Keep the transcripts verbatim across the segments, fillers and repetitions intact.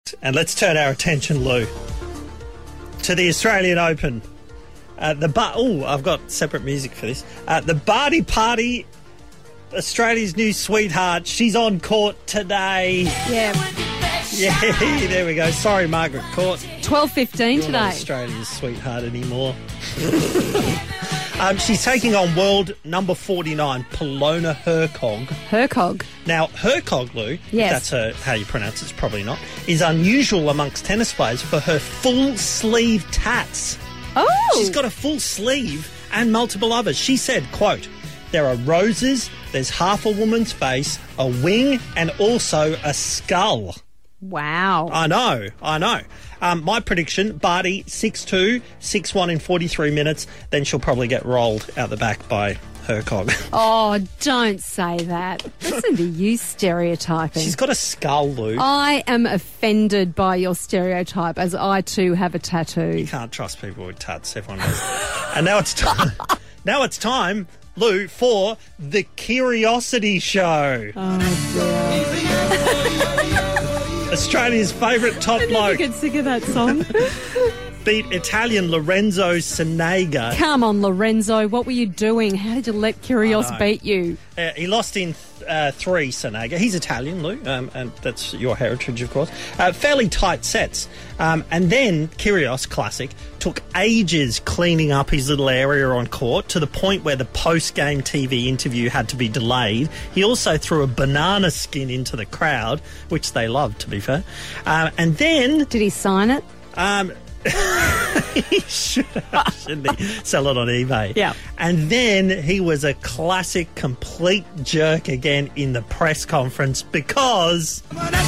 And let's turn our attention, Lou, to the Australian Open. Uh, the ba- Oh, I've got separate music for this. Uh, the Barty Party, Australia's new sweetheart. She's on court today. Yeah. Yeah, there we go. Sorry, Margaret Court. twelve fifteen You're not today. Australia's sweetheart anymore. um, she's taking on world number forty-nine, Polona Hercog. Hercog. Now, Hercog, Lou, if Yes. that's her, how you pronounce it, it's probably not, is unusual amongst tennis players for her full sleeve tats. Oh. She's got a full sleeve and multiple others. She said, quote, "There are roses, there's half a woman's face, a wing, and also a skull." Wow. I know, I know. Um, my prediction, Barty, six two, six one in forty-three minutes, then she'll probably get rolled out the back by Hercog. Oh, don't say that. Listen to you stereotyping. She's got a skull, Lou. I am offended by your stereotype, as I too have a tattoo. You can't trust people with tats, everyone knows. And now it's time, now it's time, Lou, for the Curiosity Show. Oh, dear. Australia's favourite top I never bloke get sick of that song. beat Italian Lorenzo Senega. Come on, Lorenzo. What were you doing? How did you let Kyrgios beat you? Uh, he lost in uh, three, Senega. He's Italian, Lou, um, and that's your heritage, of course. Uh, fairly tight sets. Um, and then Kyrgios, classic, took ages cleaning up his little area on court to the point where the post-game T V interview had to be delayed. He also threw a banana skin into the crowd, which they loved, to be fair. Um, and then... Did he sign it? Um, he should have, shouldn't he? Sell it on eBay. Yeah. And then he was a classic complete jerk again in the press conference because...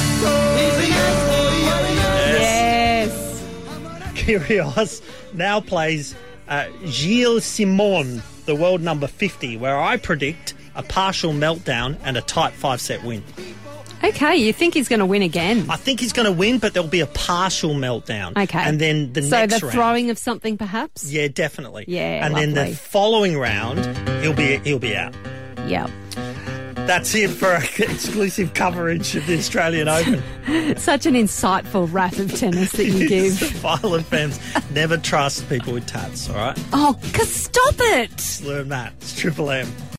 Yes. Kyrgios now plays uh, Gilles Simon, the world number fifty, where I predict a partial meltdown and a tight five-set win. Okay, you think he's going to win again? I think he's going to win, but there'll be a partial meltdown. Okay. And then the so next the round... throwing of something, perhaps? Yeah, definitely. Yeah, And then lovely. the following round, he'll be he'll be out. Yeah. That's it for our exclusive coverage of the Australian Open. Such an insightful rap of tennis that you give. Violent fans never trust people with tats, all right? Oh, 'cause stop it! Learn that. It's Triple M.